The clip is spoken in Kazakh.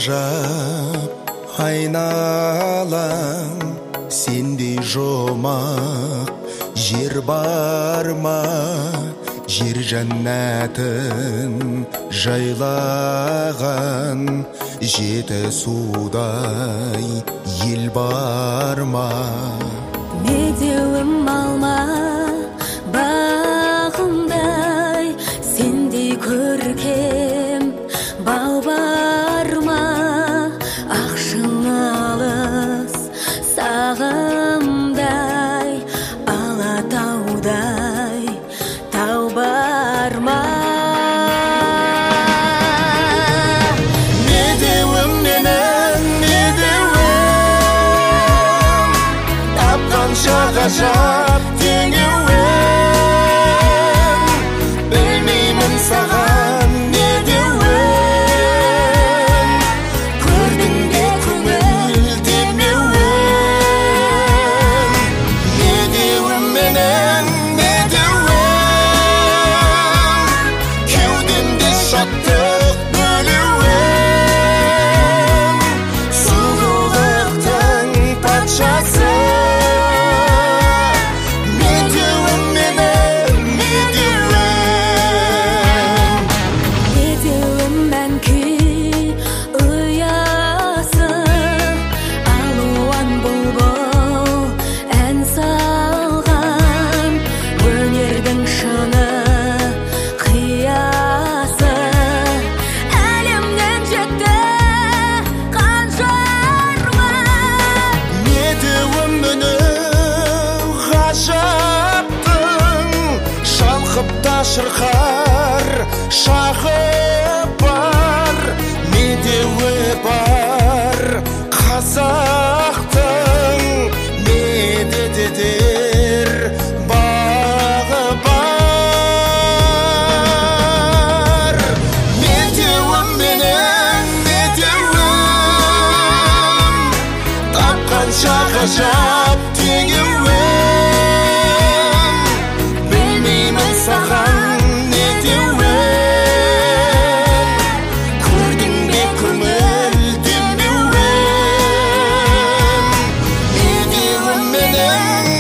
ғажап айналаң, сендей жұмақ жер бар ма? Жер жәннатын жайлаған жеті судай ел бар ма? Медеуім алма бағымдай, сендей көркем бау бар ма? Ақшың алыс сағымдай, алатаудай тау бар ма? Медеуім менің, медеуім, тапқанша ғажап теңеуім, білмеймін саған не деуім, көрдің бе көңіл демеуім. Медеуім менің, медеуім, кеудемде шаттық бөлеуім, сұлулықтың патшасы. Медеуім менің, медеуім. Медеуім мән күй ұясы, алуан бұлбұл ән салған, өнердің шыны қиясы, әлемнен жетті қанжарма. Медеуім үні ғажаптың, шалқып та шырқар шағы бар. Медеуі бар қазақтың, медетедер бағы бар. Медеуім менің, медеуім, тапқанша ғажап теңеуім, білмеймін саған не деуім, көрдің бе көңіл демеуім. Медеуім менің,